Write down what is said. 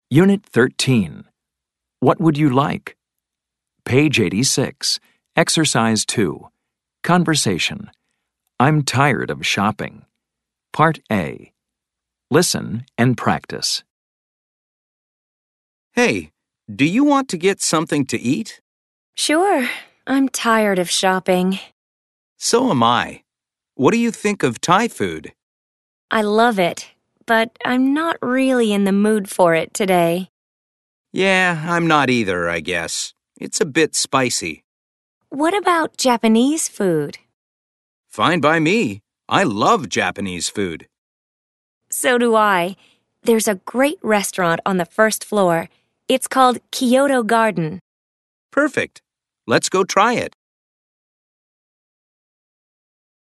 Unit 13. What would you like? Page 86. Exercise 2. Conversation. I'm tired of shopping. Part A. Listen and practice. Hey, do you want to get something to eat? Sure, I'm tired of shopping. So am I. What do you think of Thai food? I love it, but I'm not really in the mood for it today. Yeah, I'm not either, I guess. It's a bit spicy. What about Japanese food? Fine by me. I love Japanese food. So do I. There's a great restaurant on the first floor. It's called Kyoto Garden. Perfect. Let's go try it.